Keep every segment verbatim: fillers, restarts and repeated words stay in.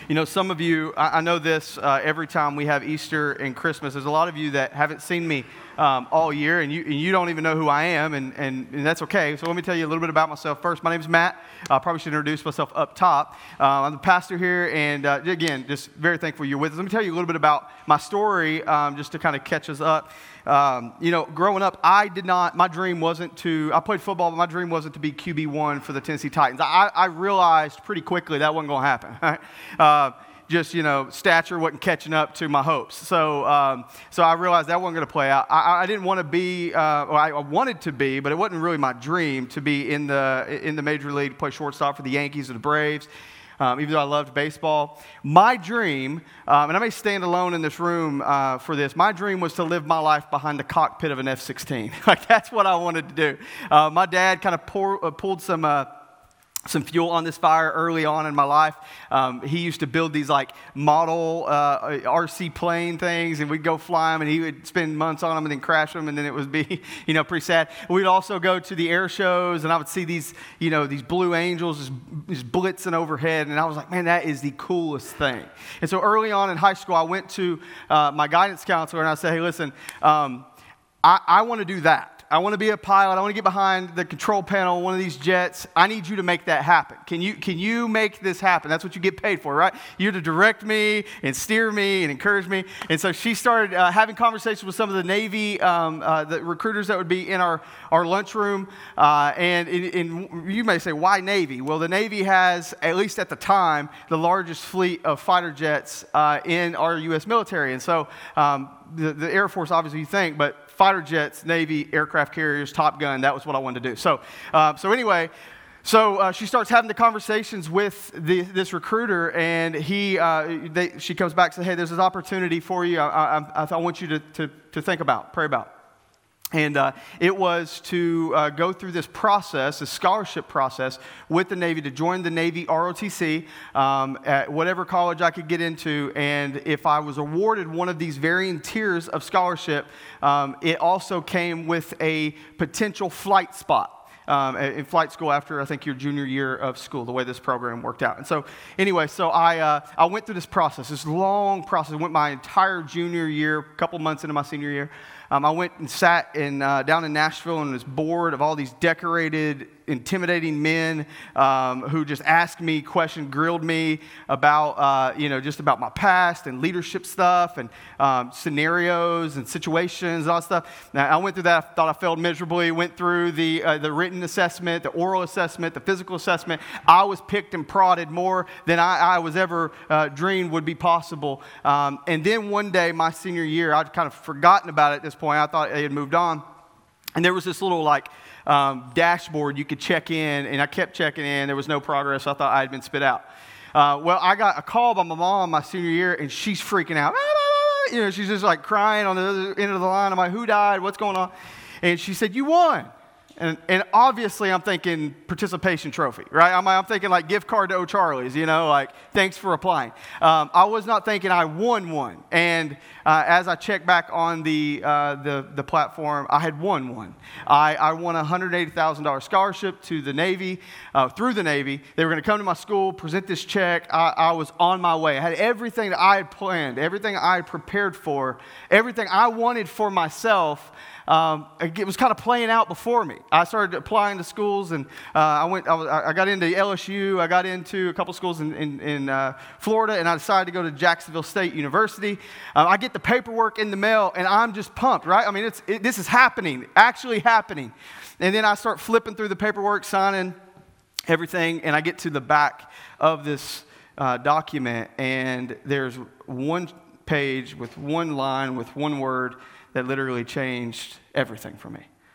You know, some of you, I, I know this uh, every time we have Easter and Christmas, there's a lot of you that haven't seen me um, all year, and you and you don't even know who I am, and, and, and that's okay. So let me tell you a little bit about myself first. My name's Matt. I uh, probably should introduce myself up top. Uh, I'm the pastor here, and uh, again, just very thankful you're with us. Let me tell you a little bit about my story, um, just to kind of catch us up. Um, you know, growing up, I did not, my dream wasn't to, I played football, but my dream wasn't to be Q B one for the Tennessee Titans. I, I realized pretty quickly that wasn't going to happen. Right? Uh, just, you know, stature wasn't catching up to my hopes. So um, so I realized that wasn't going to play out. I, I didn't want to be, uh, well, I wanted to be, but it wasn't really my dream to be in the, in the major league, play shortstop for the Yankees or the Braves. Um, even though I loved baseball. My dream, um, and I may stand alone in this room uh, for this, my dream was to live my life behind the cockpit of an F sixteen. Like, that's what I wanted to do. Uh, my dad kind of pour, uh, pulled some... Uh, some fuel on this fire early on in my life. Um, he used to build these like model uh, R C plane things, and we'd go fly them, and he would spend months on them and then crash them, and then it would be, you know, pretty sad. We'd also go to the air shows, and I would see these, you know, these Blue Angels just, just blitzing overhead, and I was like, man, that is the coolest thing. And so early on in high school, I went to uh, my guidance counselor, and I said, hey, listen, um, I, I want to do that. I want to be a pilot. I want to get behind the control panel of one of these jets. I need you to make that happen. Can you can you make this happen? That's what you get paid for, right? You're to direct me and steer me and encourage me. And so she started uh, having conversations with some of the Navy, um, uh, the recruiters that would be in our, our lunchroom. Uh, and, and you may say, why Navy? Well, the Navy has, at least at the time, the largest fleet of fighter jets uh, in our U S military. And so um, the, the Air Force, obviously, you think, but fighter jets, Navy, aircraft carriers, Top Gun, that was what I wanted to do. So uh, so anyway, so uh, she starts having the conversations with the, this recruiter, and he, uh, they, she comes back and says, hey, there's this opportunity for you I, I, I want you to, to, to think about, pray about. And uh, it was to uh, go through this process, this scholarship process with the Navy, to join the Navy R O T C um, at whatever college I could get into. And if I was awarded one of these varying tiers of scholarship, um, it also came with a potential flight spot. Um, in flight school after, I think, your junior year of school, the way this program worked out. And so, anyway, so I uh, I went through this process, this long process. I went my entire junior year, a couple months into my senior year. Um, I went and sat in, uh, down in Nashville and was bored of all these decorated, intimidating men um, who just asked me questions, grilled me about, uh, you know, just about my past and leadership stuff and um, scenarios and situations and all that stuff. Now, I went through that. I thought I failed miserably. Went through the uh, the written assessment, the oral assessment, the physical assessment. I was picked and prodded more than I, I was ever uh, dreamed would be possible. Um, and then one day, my senior year, I'd kind of forgotten about it at this point. I thought they had moved on. And there was this little, like, um, dashboard you could check in, and I kept checking in. There was no progress. So I thought I had been spit out. Uh, well, I got a call by my mom my senior year, and she's freaking out. You know, she's just, like, crying on the other end of the line. I'm like, who died? What's going on? And she said, you won. And, and obviously, I'm thinking participation trophy, right? I'm, I'm thinking like gift card to O'Charlie's, you know, like thanks for applying. Um, I was not thinking I won one. And uh, as I checked back on the uh, the, the platform, I had won one. I, I won a one hundred eighty thousand dollars scholarship to the Navy, uh, through the Navy. They were going to come to my school, present this check. I, I was on my way. I had everything that I had planned, everything I had prepared for, everything I wanted for myself. Um, it was kind of playing out before me. I started applying to schools, and uh, I went. I, was, I got into L S U. I got into a couple schools in in, in uh, Florida, and I decided to go to Jacksonville State University. Uh, I get the paperwork in the mail, and I'm just pumped, right? I mean, it's it, this is happening, actually happening. And then I start flipping through the paperwork, signing everything, and I get to the back of this uh, document, and there's one page with one line with one word that literally changed everything for me.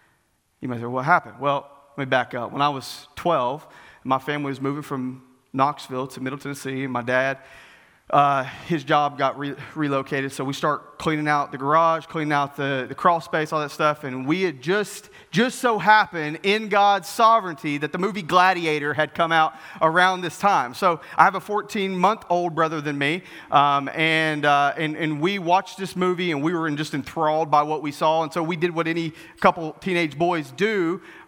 You might say, what happened? Well, let me back up. When I was twelve, my family was moving from Knoxville to Middle Tennessee, and my dad, uh, his job got re- relocated, so we start cleaning out the garage, cleaning out the, the crawl space, all that stuff, and we had just, just so happened in God's sovereignty that the movie Gladiator had come out around this time. So I have a fourteen-month-old brother than me, um, and, uh, and and we watched this movie, and we were just enthralled by what we saw, and so we did what any couple teenage boys do.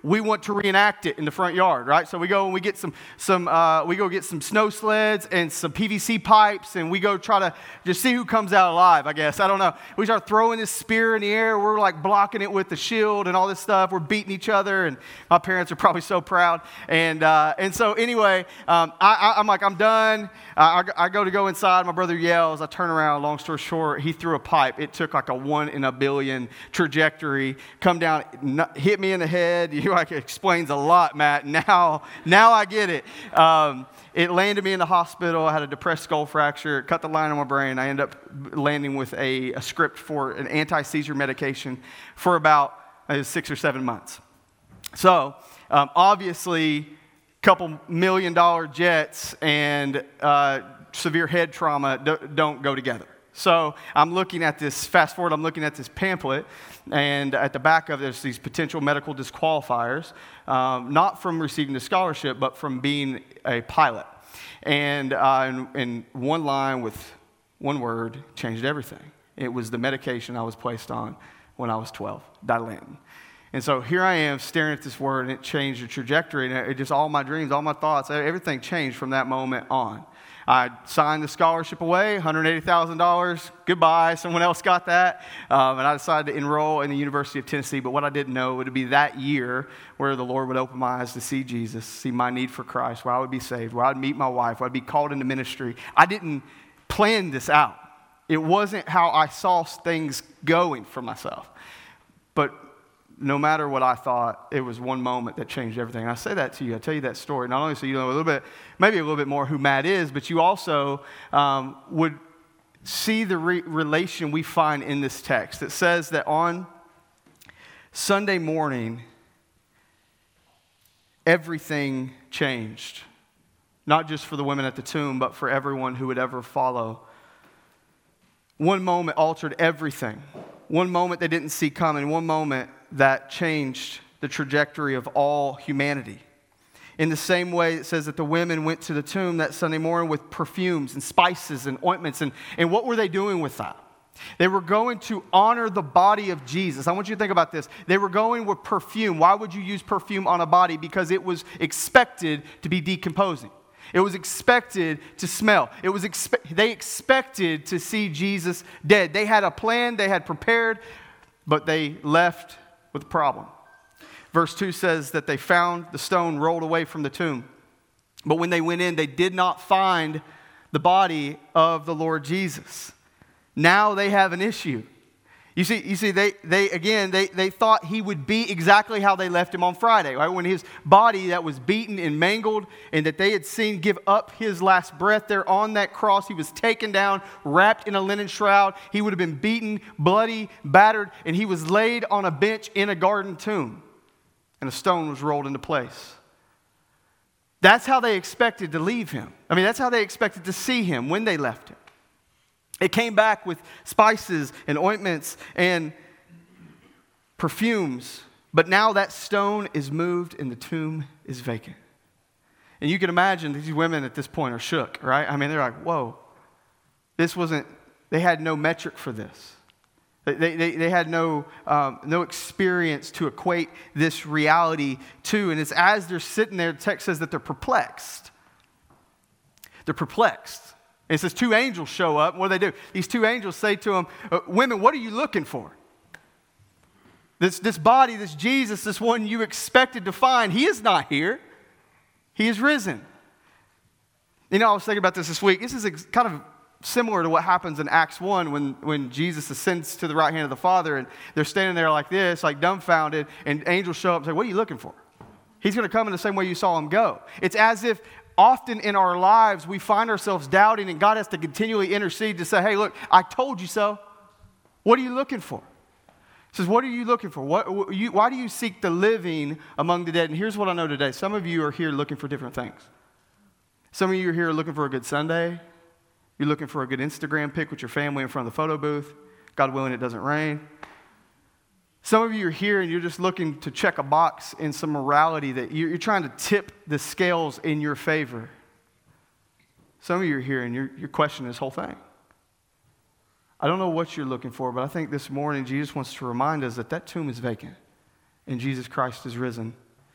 we want to reenact it in the front yard, right? So we go and we get some, some uh, we go get some snow sleds and some P V C pipes, and we go try to just see who comes out alive, I guess. I don't know. We start throwing this spear in the air. We're like blocking it with the shield and all this stuff. We're beating each other, and my parents are probably so proud. And uh, and so anyway, um, I, I, I'm like, I'm done. Uh, I, I go to go inside. My brother yells. I turn around. Long story short, he threw a pipe. It took like a one in a billion trajectory, come down, hit me in the head. You like, it explains a lot, Matt. Now, now I get it. Um, it landed me in the hospital. I had a depressed skull fracture. It cut the line on my brain. I ended up landing with a, a script for an anti-seizure medication for about uh, six or seven months. So, um, obviously, a couple million dollar jets and uh, severe head trauma do, don't go together. So I'm looking at this, fast forward, I'm looking at this pamphlet, and at the back of it, there's these potential medical disqualifiers, um, not from receiving the scholarship, but from being a pilot. And uh, in, in one line with one word changed everything. It was the medication I was placed on when I was twelve, Dilantin. And so here I am staring at this word, and it changed the trajectory, and it just all my dreams, all my thoughts, everything changed from that moment on. I signed the scholarship away, one hundred eighty thousand dollars, goodbye, someone else got that, um, and I decided to enroll in the University of Tennessee, but what I didn't know would be that year where the Lord would open my eyes to see Jesus, see my need for Christ, where I would be saved, where I'd meet my wife, where I'd be called into ministry. I didn't plan this out. It wasn't how I saw things going for myself, but no matter what I thought, it was one moment that changed everything. And I say that to you. I tell you that story, not only so you know a little bit, maybe a little bit more who Matt is, but you also um, would see the re- relation we find in this text. It says that on Sunday morning, everything changed. Not just for the women at the tomb, but for everyone who would ever follow. One moment altered everything. One moment they didn't see coming. One moment that changed the trajectory of all humanity. In the same way, it says that the women went to the tomb that Sunday morning with perfumes and spices and ointments. And, and what were they doing with that? They were going to honor the body of Jesus. I want you to think about this. They were going with perfume. Why would you use perfume on a body? Because it was expected to be decomposing. It was expected to smell. It was expe- they expected to see Jesus dead. They had a plan. They had prepared, but they left with a problem. Verse two says that they found the stone rolled away from the tomb. But when they went in, they did not find the body of the Lord Jesus. Now they have an issue. You see, you see, they, they again, they, they thought he would be exactly how they left him on Friday, right? When his body that was beaten and mangled and that they had seen give up his last breath there on that cross, he was taken down, wrapped in a linen shroud. He would have been beaten, bloody, battered, and he was laid on a bench in a garden tomb. And a stone was rolled into place. That's how they expected to leave him. I mean, that's how they expected to see him when they left him. It came back with spices and ointments and perfumes, but now that stone is moved and the tomb is vacant. And you can imagine these women at this point are shook, right? I mean, they're like, whoa, this wasn't, they had no metric for this. They, they, they had no, um, no experience to equate this reality to. And it's as they're sitting there, the text says that they're perplexed. They're perplexed. And it says two angels show up. What do they do? These two angels say to them, women, what are you looking for? This, this body, this Jesus, this one you expected to find, he is not here. He is risen. You know, I was thinking about this this week. This is ex- kind of similar to what happens in Acts one when, when Jesus ascends to the right hand of the Father, and they're standing there like this, like dumbfounded, and angels show up and say, what are you looking for? He's going to come in the same way you saw him go. It's as if often in our lives, we find ourselves doubting, and God has to continually intercede to say, hey, look, I told you so. What are you looking for? He says, what are you looking for? What, you, why do you seek the living among the dead? And here's what I know today. Some of you are here looking for different things. Some of you are here looking for a good Sunday. You're looking for a good Instagram pic with your family in front of the photo booth. God willing, it doesn't rain. Some of you are here and you're just looking to check a box in some morality that you're, you're trying to tip the scales in your favor. Some of you are here and you're, you're questioning this whole thing. I don't know what you're looking for, but I think this morning Jesus wants to remind us that that tomb is vacant and Jesus Christ is risen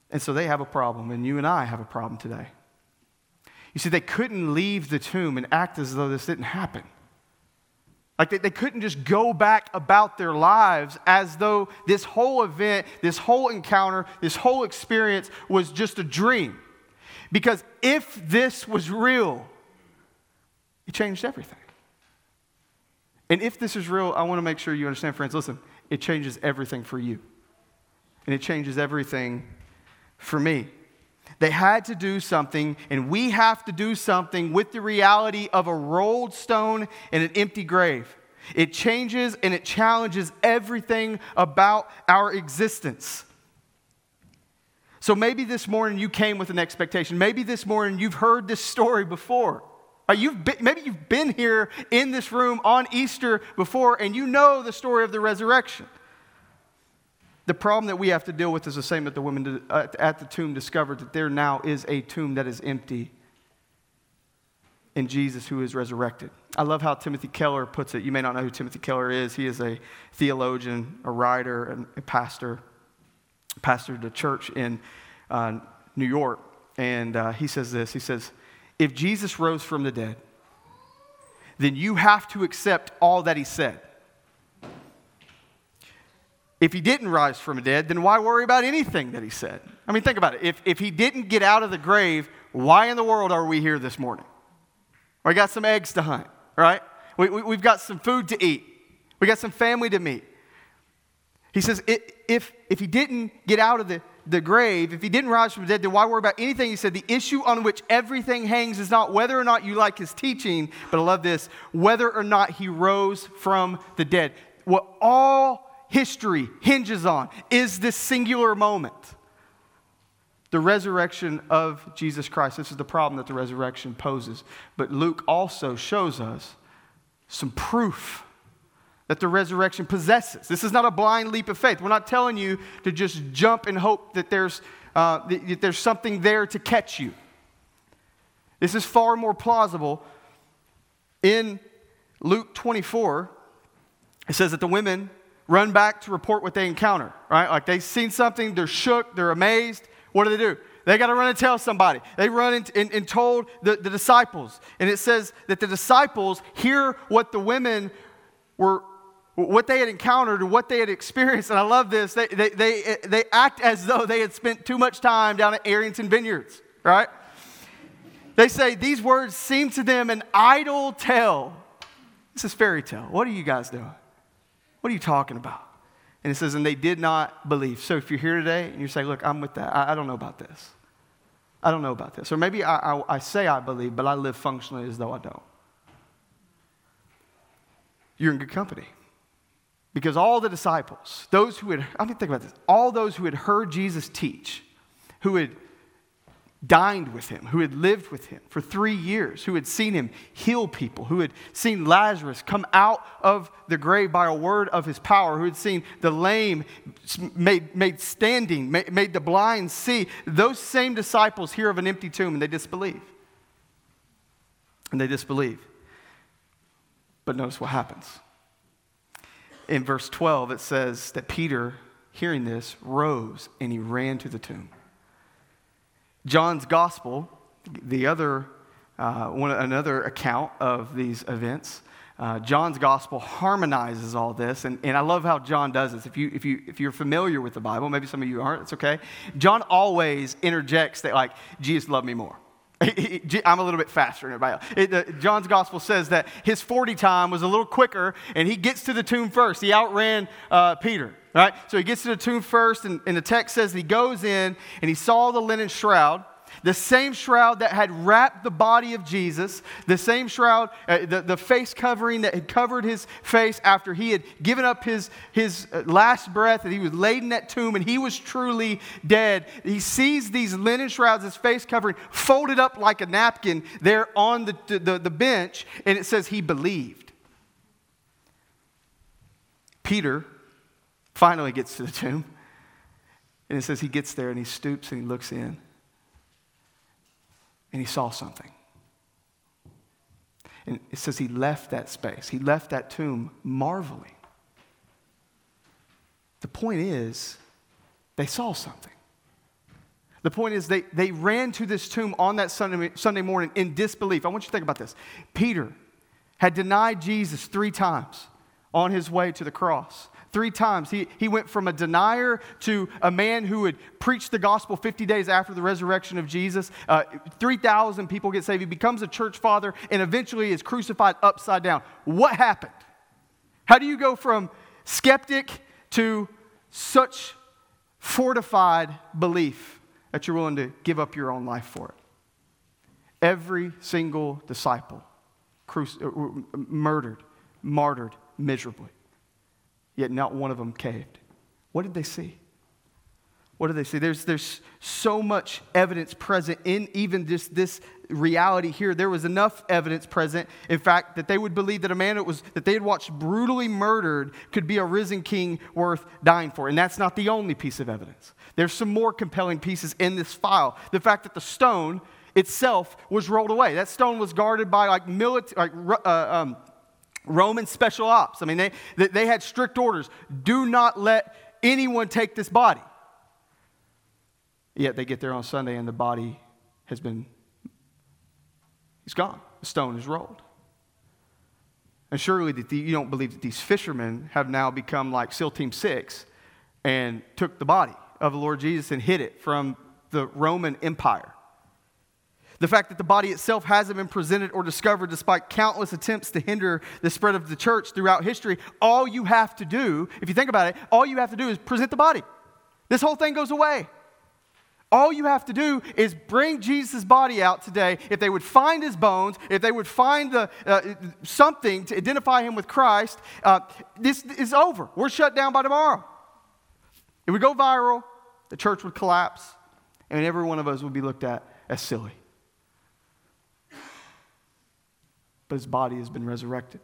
And so they have a problem, and you and I have a problem today. You see, they couldn't leave the tomb and act as though this didn't happen. Like they, they couldn't just go back about their lives as though this whole event, this whole encounter, this whole experience was just a dream. Because if this was real, it changed everything. And if this is real, I want to make sure you understand, friends, listen, it changes everything for you. And it changes everything for me. They had to do something, and we have to do something with the reality of a rolled stone and an empty grave. It changes and it challenges everything about our existence. So maybe this morning you came with an expectation. Maybe this morning you've heard this story before. Or you've been, maybe you've been here in this room on Easter before, and you know the story of the resurrection. The problem that we have to deal with is the same that the women at the tomb discovered, that there now is a tomb that is empty in Jesus who is resurrected. I love how Timothy Keller puts it. You may not know who Timothy Keller is. He is a theologian, a writer, and a pastor. Pastored a church in uh, New York. And uh, he says this. He says, if Jesus rose from the dead, then you have to accept all that he said. If he didn't rise from the dead, then why worry about anything that he said? I mean, think about it. If, if he didn't get out of the grave, why in the world are we here this morning? We got some eggs to hunt, right? We, we, we've got some food to eat. We got some family to meet. He says, if, if he didn't get out of the, the grave, if he didn't rise from the dead, then why worry about anything? He said, the issue on which everything hangs is not whether or not you like his teaching, but I love this, whether or not he rose from the dead. What all history hinges on is this singular moment. The resurrection of Jesus Christ. This is the problem that the resurrection poses. But Luke also shows us some proof that the resurrection possesses. This is not a blind leap of faith. We're not telling you to just jump and hope that there's, uh, that there's something there to catch you. This is far more plausible. In Luke twenty-four, it says that the women run back to report what they encounter, right? Like they've seen something, they're shook, they're amazed. What do they do? They got to run and tell somebody. They run and, and, and told the, the disciples. And it says that the disciples hear what the women were, what they had encountered or what they had experienced. And I love this. They, they, they, they act as though they had spent too much time down at Arrington Vineyards, right? They say these words seem to them an idle tale. This is fairy tale. What are you guys doing? What are you talking about? And it says, and they did not believe. So if you're here today and you're saying, look, I'm with that. I, I don't know about this. I don't know about this. Or maybe I, I, I say I believe, but I live functionally as though I don't. You're in good company. Because all the disciples, those who had, I mean, think about this. All those who had heard Jesus teach, who had dined with him, who had lived with him for three years, who had seen him heal people, who had seen Lazarus come out of the grave by a word of his power, who had seen the lame made, made standing, made, made the blind see. Those same disciples hear of an empty tomb and they disbelieve. And they disbelieve. But notice what happens. In verse twelve, it says that Peter, hearing this, rose and he ran to the tomb. John's gospel, the other uh, one, another account of these events, uh, John's gospel harmonizes all this, and, and I love how John does this. If you if you if you're familiar with the Bible, maybe some of you aren't, it's okay. John always interjects that like Jesus loved me more. I'm a little bit faster than everybody else. It, uh, John's gospel says that his forty time was a little quicker, and he gets to the tomb first. He outran uh, Peter. Right? So he gets to the tomb first, and, and the text says he goes in, and he saw the linen shroud, the same shroud that had wrapped the body of Jesus, the same shroud, uh, the, the face covering that had covered his face after he had given up his, his last breath, and he was laid in that tomb, and he was truly dead. He sees these linen shrouds, his face covering, folded up like a napkin there on the, the, the bench, and it says he believed. Peter finally gets to the tomb. And it says he gets there and he stoops and he looks in. And he saw something. And it says he left that space. He left that tomb marveling. The point is, they saw something. The point is they, they ran to this tomb on that Sunday, Sunday morning in disbelief. I want you to think about this. Peter had denied Jesus three times on his way to the cross. Three times. He, he went from a denier to a man who would preach the gospel fifty days after the resurrection of Jesus. Uh, three thousand people get saved. He becomes a church father and eventually is crucified upside down. What happened? How do you go from skeptic to such fortified belief that you're willing to give up your own life for it? Every single disciple cruci- murdered, martyred miserably. Yet not one of them caved. What did they see? What did they see? There's, there's so much evidence present in even just this reality here. There was enough evidence present, in fact, that they would believe that a man that, was, that they had watched brutally murdered could be a risen king worth dying for. And that's not the only piece of evidence. There's some more compelling pieces in this file. The fact that the stone itself was rolled away. That stone was guarded by like military, like, uh, um, Roman special ops. I mean, they, they had strict orders. Do not let anyone take this body. Yet they get there on Sunday and the body has been, he's gone. The stone is rolled. And surely that the, you don't believe that these fishermen have now become like SEAL Team six and took the body of the Lord Jesus and hid it from the Roman Empire. The fact that the body itself hasn't been presented or discovered despite countless attempts to hinder the spread of the church throughout history. All you have to do, if you think about it, all you have to do is present the body. This whole thing goes away. All you have to do is bring Jesus' body out today. If they would find his bones, if they would find the, uh, something to identify him with Christ, uh, this is over. We're shut down by tomorrow. It would go viral, the church would collapse, and every one of us would be looked at as silly. But his body has been resurrected.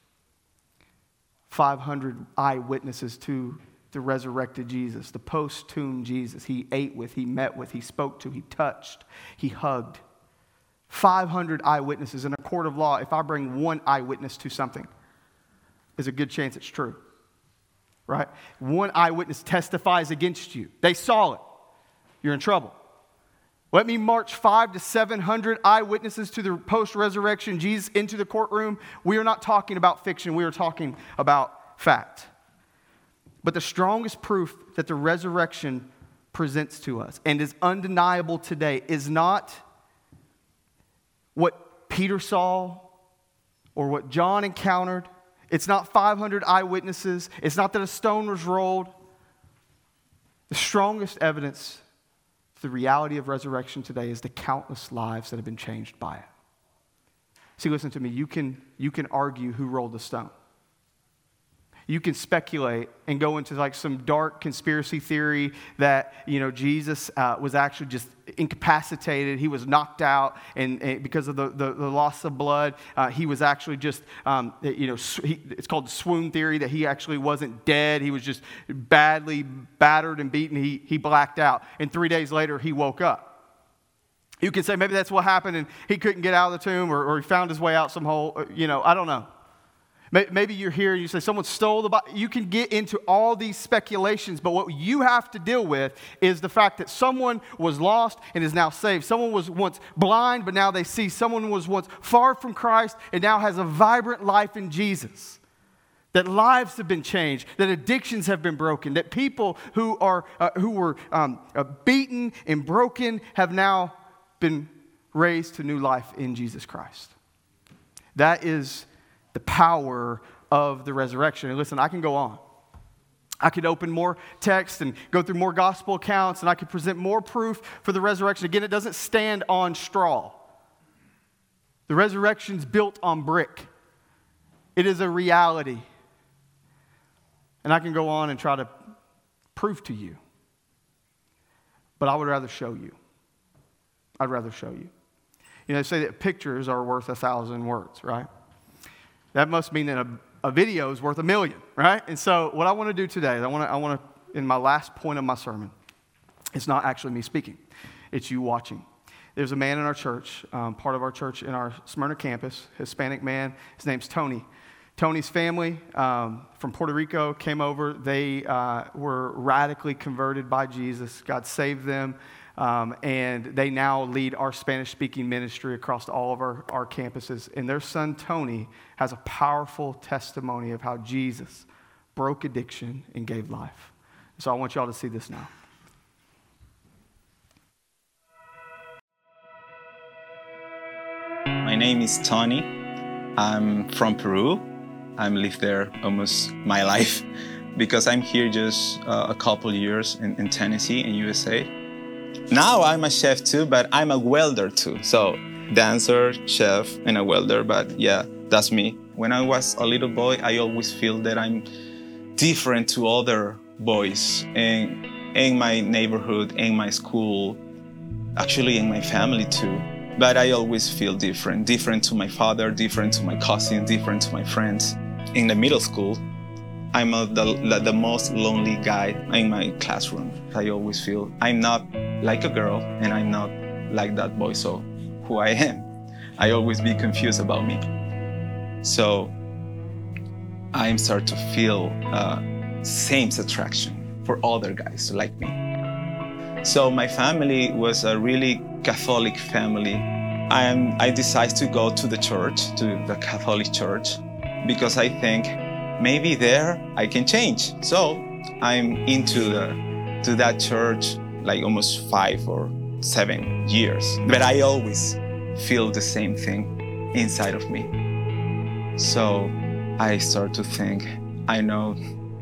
five hundred eyewitnesses to the resurrected Jesus, the post-tomb Jesus. He ate with, he met with, he spoke to, he touched, he hugged. five hundred eyewitnesses in a court of law. If I bring one eyewitness to something, there's a good chance it's true. Right? One eyewitness testifies against you. They saw it. You're in trouble. Let me march five to seven hundred eyewitnesses to the post-resurrection Jesus into the courtroom. We are not talking about fiction. We are talking about fact. But the strongest proof that the resurrection presents to us and is undeniable today is not what Peter saw or what John encountered. It's not five hundred eyewitnesses. It's not that a stone was rolled. The strongest evidence the reality of resurrection today is the countless lives that have been changed by it. See, listen to me. You can, you can argue who rolled the stone. You can speculate and go into like some dark conspiracy theory that, you know, Jesus uh, was actually just incapacitated. He was knocked out, and, and because of the, the, the loss of blood, uh, he was actually just, um, you know, sw- he, it's called the swoon theory, that he actually wasn't dead. He was just badly battered and beaten. He, he blacked out, and three days later, he woke up. You can say maybe that's what happened, and he couldn't get out of the tomb, or, or he found his way out some hole. You know, I don't know. Maybe you're here and you say someone stole the body. You can get into all these speculations, but what you have to deal with is the fact that someone was lost and is now saved. Someone was once blind, but now they see. Someone was once far from Christ and now has a vibrant life in Jesus. That lives have been changed, that addictions have been broken, that people who are uh, who were um, uh, beaten and broken have now been raised to new life in Jesus Christ. That is the power of the resurrection. And listen, I can go on. I could open more text and go through more gospel accounts, and I could present more proof for the resurrection. Again, it doesn't stand on straw. The resurrection's built on brick. It is a reality. And I can go on and try to prove to you. But I would rather show you. I'd rather show you. You know, they say that pictures are worth a thousand words, right? That must mean that a, a video is worth a million, right? And so what I want to do today, I want to, I want to, in my last point of my sermon, it's not actually me speaking. It's you watching. There's a man in our church, um, part of our church in our Smyrna campus, Hispanic man. His name's Tony. Tony's family um, from Puerto Rico came over. They uh, were radically converted by Jesus. God saved them. Um, and they now lead our Spanish-speaking ministry across all of our, our campuses. And their son, Tony, has a powerful testimony of how Jesus broke addiction and gave life. So I want y'all to see this now. My name is Tony. I'm from Peru. I've lived there almost my life because I'm here just uh, a couple years in, in Tennessee, in U S A. Now I'm a chef too, but I'm a welder too. So dancer, chef, and a welder, but yeah, that's me. When I was a little boy, I always feel that I'm different to other boys in, in my neighborhood, in my school, actually in my family too. But I always feel different, different to my father, different to my cousin, different to my friends. In the middle school, I'm a, the, the most lonely guy in my classroom. I always feel I'm not like a girl and I'm not like that boy, so who I am. I always be confused about me. So I start to feel uh, same attraction for other guys like me. So my family was a really Catholic family. I am, I decided to go to the church, to the Catholic church, because I think maybe there I can change. So I'm into the, to that church like almost five or seven years. But I always feel the same thing inside of me. So I start to think, I know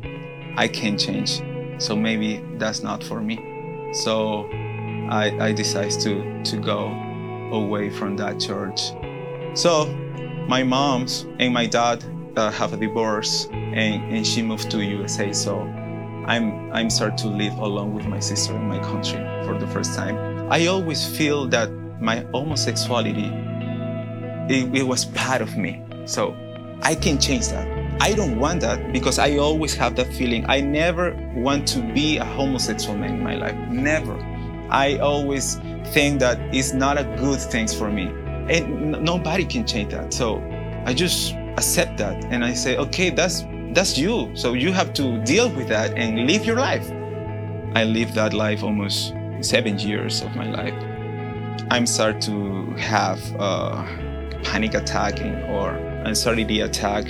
I can change. So maybe that's not for me. So I, I decided to, to go away from that church. So my mom and my dad uh, have a divorce and, and she moved to U S A. So I'm, I'm start to live alone with my sister in my country for the first time. I always feel that my homosexuality, it, it was part of me. So I can change that. I don't want that because I always have that feeling. I never want to be a homosexual man in my life, never. I always think that it's not a good thing for me. And n- nobody can change that. So I just accept that and I say, okay, that's that's you. So you have to deal with that and live your life. I lived that life almost seven years of my life. I'm start to have a panic attack or anxiety attack.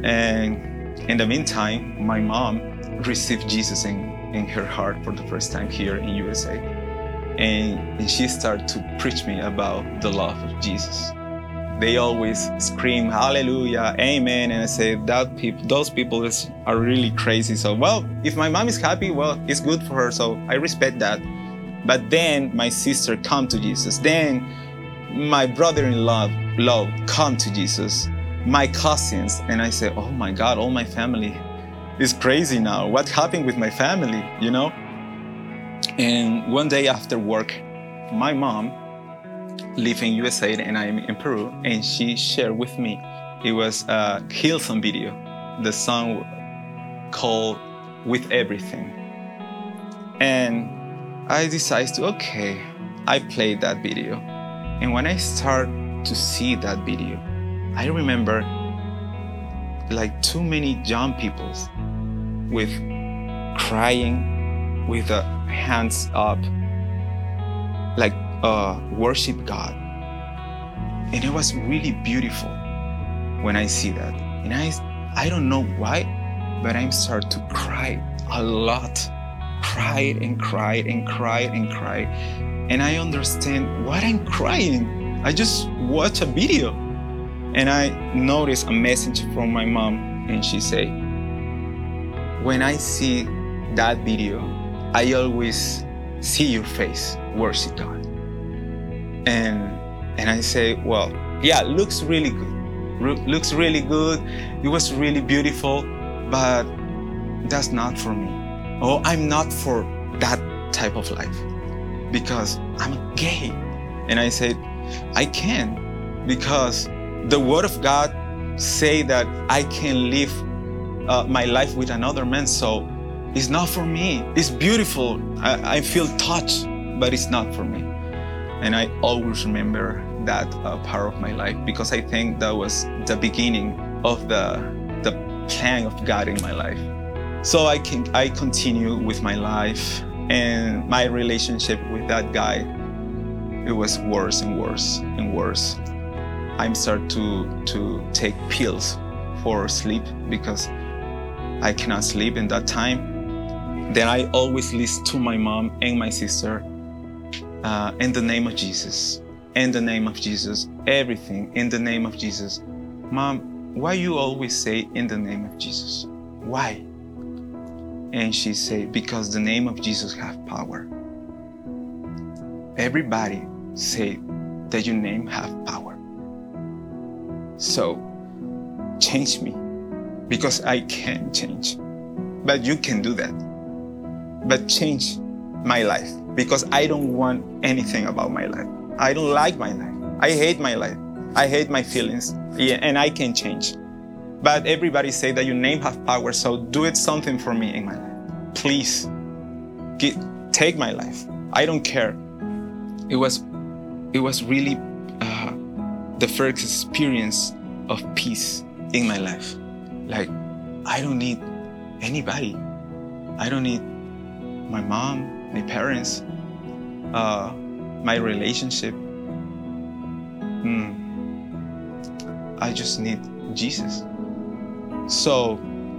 And in the meantime, my mom received Jesus in, in her heart for the first time here in U S A. And, and she started to preach me about the love of Jesus. They always scream, hallelujah, amen. And I say, that people, those people is, are really crazy. So, well, if my mom is happy, well, it's good for her. So I respect that. But then my sister come to Jesus. Then my brother-in-law law, come to Jesus. My cousins. And I say, oh my God, all my family is crazy now. What happened with my family, you know? And one day after work, my mom lives in U S A and I'm in Peru, and she shared with me, it was a Hillsong video, the song called With Everything. And I decided to, okay, I played that video. And when I start to see that video, I remember like too many young people with crying, with the hands up, like uh, worship God. And it was really beautiful when I see that. And I, I don't know why, but I start to cry a lot. Cried and cried and cried and cried. And I understand what I'm crying. I just watched a video. And I noticed a message from my mom, and she said, when I see that video, I always see your face, worship God. And and I say, well, yeah, looks really good. Re- looks really good. It was really beautiful, but that's not for me. Oh, I'm not for that type of life because I'm gay. And I said, I can, because the Word of God say that I can live uh, my life with another man. So it's not for me. It's beautiful. I, I feel touched, but it's not for me. And I always remember that uh, part of my life because I think that was the beginning of the, the plan of God in my life. So I can I continue with my life, And my relationship with that guy, it was worse and worse and worse. I started to, to take pills for sleep because I cannot sleep in that time. Then I always listen to my mom and my sister, uh, in the name of Jesus, in the name of Jesus, everything in the name of Jesus. Mom, why you always say in the name of Jesus? Why? And she said, because the name of Jesus have power. Everybody say that your name have power. So change me, because I can't change. But you can do that. But change my life, because I don't want anything about my life. I don't like my life. I hate my life. I hate my feelings. Yeah, and I can change. But everybody say that your name have power, so do it something for me in my life. Please, get, take my life. I don't care. It was, it was really uh, the first experience of peace in my life. Like, I don't need anybody. I don't need my mom, my parents, uh, my relationship. Mm. I just need Jesus. So,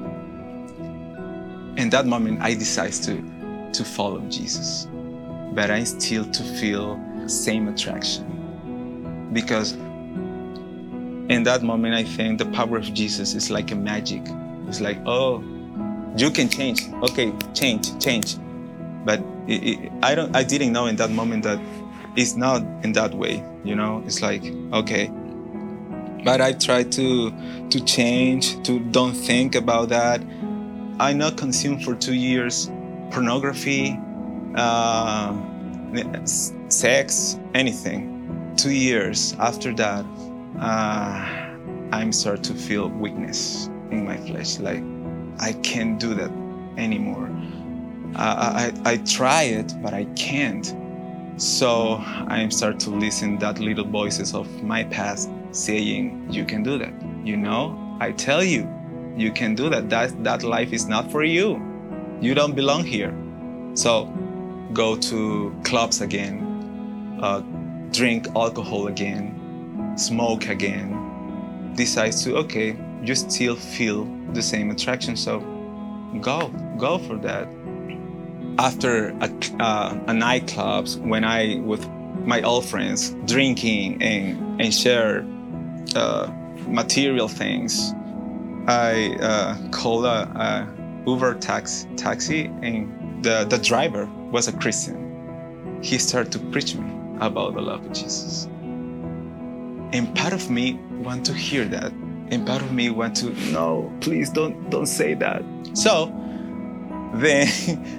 in that moment, I decided to, to follow Jesus. But I still to feel the same attraction. Because in that moment, I think the power of Jesus is like a magic. It's like, oh, you can change. Okay, change, change. But it, it, I don't. I didn't know in that moment that it's not in that way. You know, it's like, okay. But I tried to to change, to don't think about that. I not consumed for two years pornography, uh, sex, anything. Two years after that, uh, I'm start to feel weakness in my flesh. Like, I can't do that anymore. Uh, I, I try it, but I can't. So I start to listen that little voices of my past saying, you can do that. You know, I tell you, you can do that. That, that life is not for you. You don't belong here. So go to clubs again, uh, drink alcohol again, smoke again. Decides to, okay, you still feel the same attraction, so go, go for that. After a, uh, a nightclubs, when I with my old friends drinking and and share uh, material things, I uh, called a, a Uber tax, taxi, and the the driver was a Christian. He started to preach me about the love of Jesus, and part of me want to hear that, and part of me want to no, please don't don't say that. So then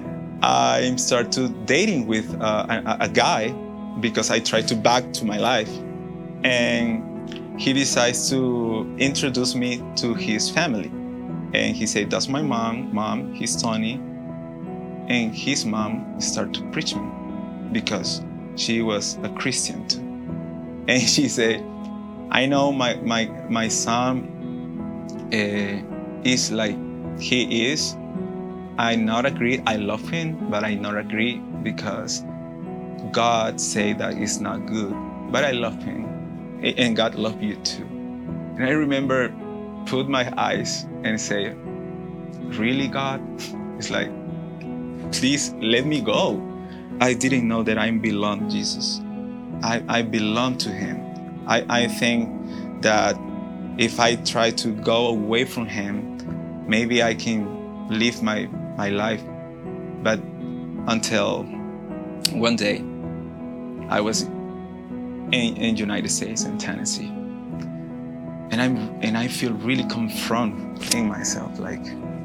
I start to dating with uh, a, a guy because I try to back to my life, and he decides to introduce me to his family. And he said, that's my mom, mom, he's Tony. And his mom started to preach me because she was a Christian too. And she said, I know my, my, my son uh, is like he is. I not agree, I love him, but I not agree because God said that it's not good, but I love him. And God love you too. And I remember put my eyes and say, really, God? It's like, please let me go. I didn't know that I belong to Jesus. I, I belong to him. I, I think that if I try to go away from him, maybe I can live my, my life. But until one day, I was in, in United States, in Tennessee. And I'm and I feel really confronting myself, like,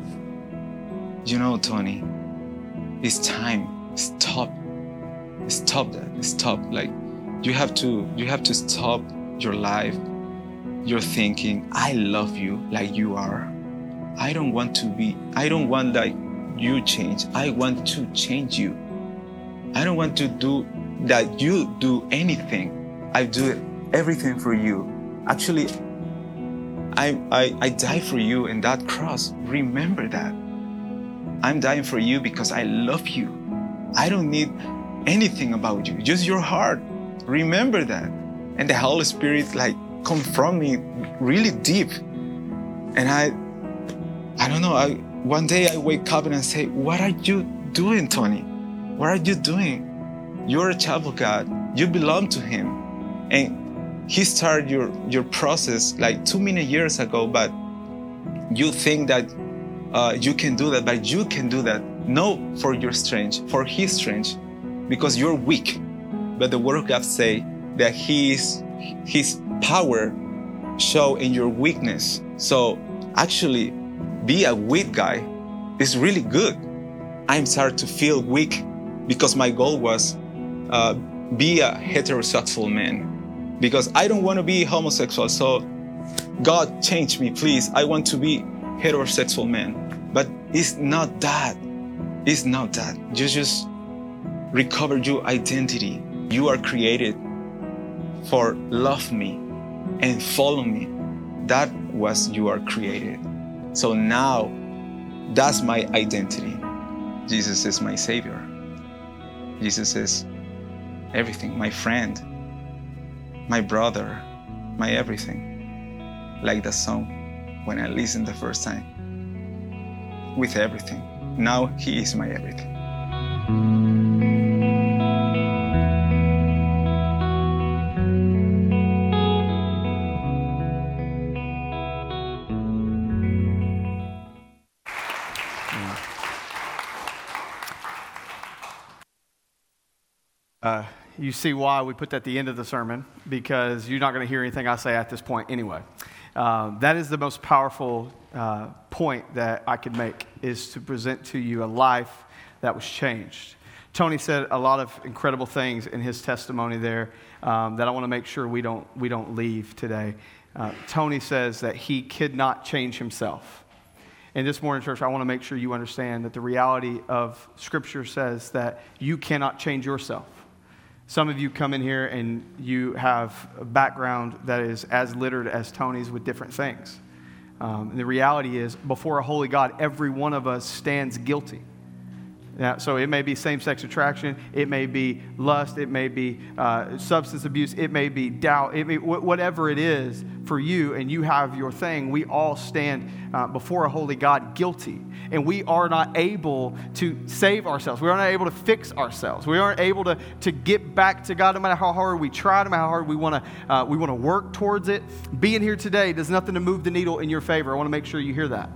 you know, Tony, it's time. Stop. Stop that. Stop. Like, you have to you have to stop your life. You're thinking, I love you like you are. I don't want to be, I don't want that you change. I want to change you. I don't want to do that you do anything. I do everything for you. Actually, I, I, I die for you in that cross. Remember that. I'm dying for you because I love you. I don't need anything about you, just your heart. Remember that. And the Holy Spirit like confront me really deep. And I, I don't know, I, one day I wake up and I say, what are you doing, Tony? What are you doing? You're a child of God. You belong to Him. And He started your, your process like too many years ago, but you think that uh, you can do that, but you can do that. No, for your strength, for His strength, because you're weak. But the Word of God say that His, His power show in your weakness. So actually, be a weak guy is really good. I'm starting to feel weak because my goal was uh, be a heterosexual man, because I don't want to be homosexual. So God, change me, please. I want to be heterosexual man. But it's not that. It's not that. You just recover your identity. You are created for love me and follow me. That was you are created. So now that's my identity. Jesus is my Savior. Jesus is everything, my friend, my brother, my everything. Like the song when I listened the first time. With everything. Now He is my everything. Uh, you see why we put that at the end of the sermon, because you're not going to hear anything I say at this point anyway. Um, that is the most powerful uh, point that I could make, is to present to you a life that was changed. Tony said a lot of incredible things in his testimony there um, that I want to make sure we don't we don't leave today. Uh, Tony says that he could not change himself. And this morning, church, I want to make sure you understand that the reality of Scripture says that you cannot change yourself. Some of you come in here and you have a background that is as littered as Tony's with different things. Um, and the reality is, before a holy God, every one of us stands guilty. Yeah, so it may be same-sex attraction, it may be lust, it may be uh, substance abuse, it may be doubt, it may, wh- whatever it is for you, and you have your thing. We all stand uh, before a holy God guilty, and we are not able to save ourselves. We are not able to fix ourselves. We aren't able to, to get back to God, no matter how hard we try, no matter how hard we want to uh, we want to work towards it. Being here today does nothing to move the needle in your favor. I want to make sure you hear that.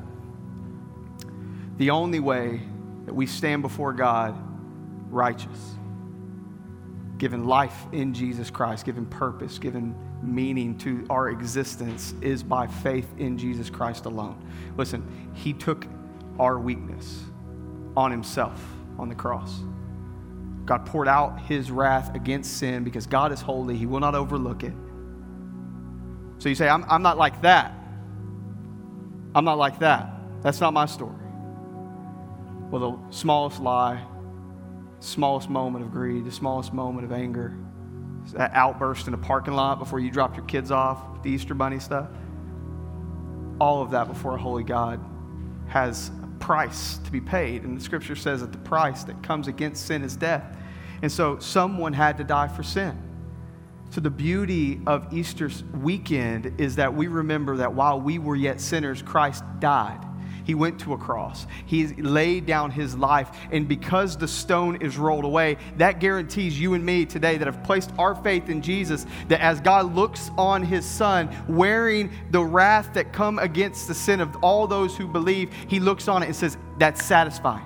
The only way that we stand before God righteous, given life in Jesus Christ, given purpose, given meaning to our existence, is by faith in Jesus Christ alone. Listen, He took our weakness on Himself on the cross. God poured out His wrath against sin because God is holy. He will not overlook it. So you say, I'm, I'm not like that. I'm not like that. That's not my story. Well, the smallest lie, smallest moment of greed, the smallest moment of anger, that outburst in a parking lot before you drop your kids off, the Easter Bunny stuff, all of that before a holy God has a price to be paid. And the Scripture says that the price that comes against sin is death. And so someone had to die for sin. So the beauty of Easter weekend is that we remember that while we were yet sinners, Christ died. He went to a cross. He laid down His life. And because the stone is rolled away, that guarantees you and me today that have placed our faith in Jesus, that as God looks on His Son, wearing the wrath that come against the sin of all those who believe, He looks on it and says, that's satisfying.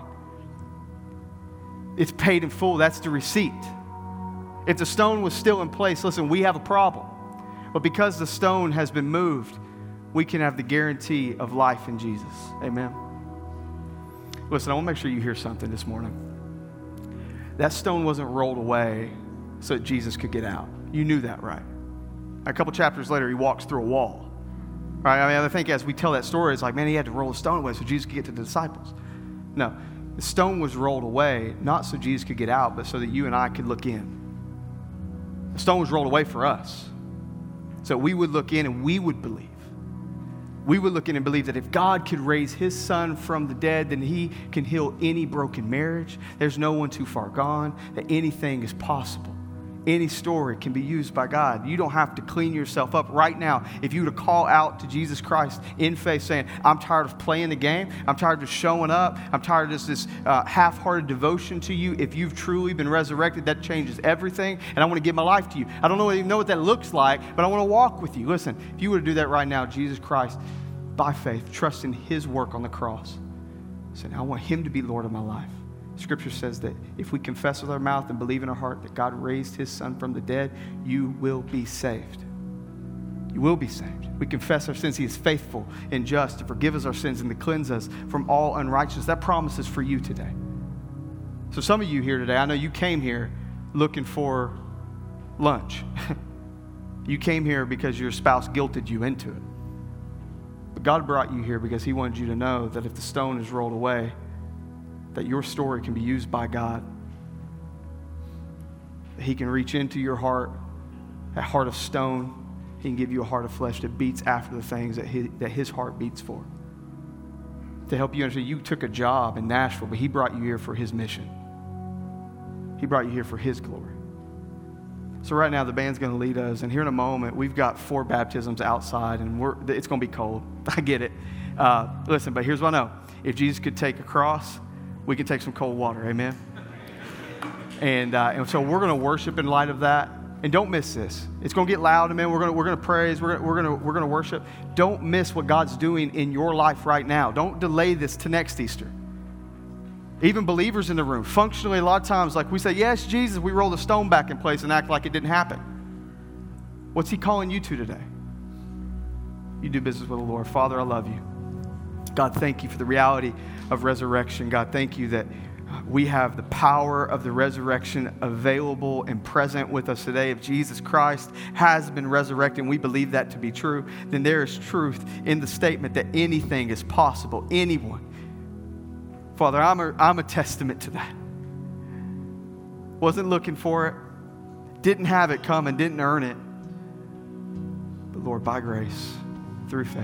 It's paid in full. That's the receipt. If the stone was still in place, listen, we have a problem. But because the stone has been moved, we can have the guarantee of life in Jesus. Amen. Listen, I want to make sure you hear something this morning. That stone wasn't rolled away so that Jesus could get out. You knew that, right? A couple chapters later, He walks through a wall. Right? I mean, I think as we tell that story, it's like, man, He had to roll the stone away so Jesus could get to the disciples. No, the stone was rolled away not so Jesus could get out, but so that you and I could look in. The stone was rolled away for us, so we would look in and we would believe. We would look in and believe that if God could raise his son from the dead, then he can heal any broken marriage. There's no one too far gone, that anything is possible. Any story can be used by God. You don't have to clean yourself up right now. If you were to call out to Jesus Christ in faith saying, I'm tired of playing the game. I'm tired of just showing up. I'm tired of just this uh, half-hearted devotion to you. If you've truly been resurrected, that changes everything. And I want to give my life to you. I don't know, even know what that looks like, but I want to walk with you. Listen, if you were to do that right now, Jesus Christ, by faith, trust in his work on the cross, saying, I want him to be Lord of my life. Scripture says that if we confess with our mouth and believe in our heart that God raised his son from the dead, you will be saved. You will be saved. We confess our sins. He is faithful and just to forgive us our sins and to cleanse us from all unrighteousness. That promise is for you today. So some of you here today, I know you came here looking for lunch. You came here because your spouse guilted you into it. But God brought you here because he wanted you to know that if the stone is rolled away, that your story can be used by God. That he can reach into your heart, a heart of stone. He can give you a heart of flesh that beats after the things that his, that his heart beats for. To help you understand, you took a job in Nashville, but he brought you here for his mission. He brought you here for his glory. So right now, the band's going to lead us, and here in a moment, we've got four baptisms outside, and we're, it's going to be cold. I get it. Uh, listen, but here's what I know. If Jesus could take a cross, we can take some cold water, amen? And uh, and so we're going to worship in light of that. And don't miss this. It's going to get loud, amen? We're going to, we're going to praise. We're going to, we're going to, we're going to worship. Don't miss what God's doing in your life right now. Don't delay this to next Easter. Even believers in the room, functionally, a lot of times, like we say, yes, Jesus, we roll the stone back in place and act like it didn't happen. What's he calling you to today? You do business with the Lord. Father, I love you. God, thank you for the reality of resurrection. God, thank you that we have the power of the resurrection available and present with us today. If Jesus Christ has been resurrected and we believe that to be true, then there is truth in the statement that anything is possible. Anyone. Father, I'm a, I'm a testament to that. Wasn't looking for it. Didn't have it come and didn't earn it. But Lord, by grace, through faith.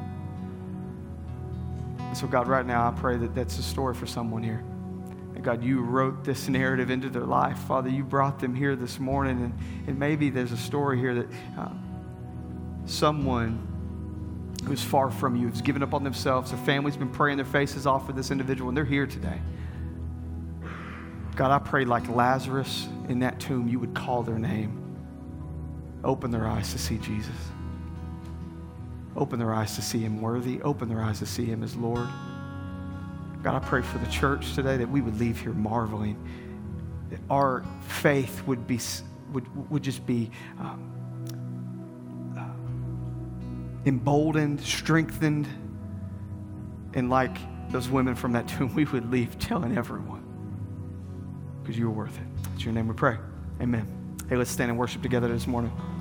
And so God, right now, I pray that that's a story for someone here. And God, you wrote this narrative into their life. Father, you brought them here this morning, and, and maybe there's a story here that uh, someone who's far from you has given up on themselves. Their family's been praying their faces off for this individual, and they're here today. God, I pray like Lazarus in that tomb, you would call their name. Open their eyes to see Jesus. Open their eyes to see him worthy. Open their eyes to see him as Lord. God, I pray for the church today that we would leave here marveling, that our faith would be would, would just be um, uh, emboldened, strengthened, and like those women from that tomb, we would leave telling everyone because you were worth it. It's your name we pray. Amen. Hey, let's stand and worship together this morning.